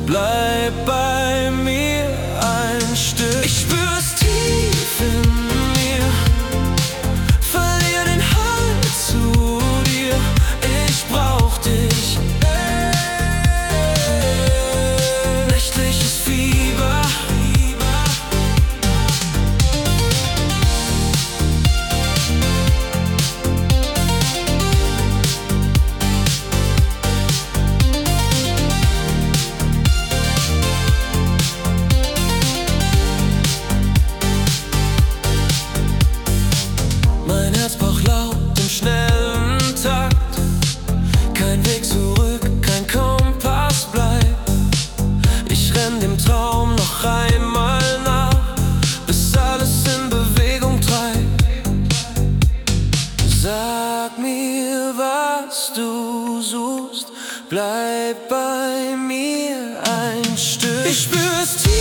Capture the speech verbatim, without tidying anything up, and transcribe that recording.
bleib bei mir ein Stück. Ich spür's tief in mir, verlier den Halt zu dir. Ich brauch dich. Nächtliches Fieber. Mein Herz pocht laut im schnellen Takt. Kein Weg zurück, kein Kompass bleibt. Ich renn dem Traum noch einmal nach, bis alles in Bewegung treibt. Sag mir, was du suchst, bleib bei mir ein Stück. Ich spür's tief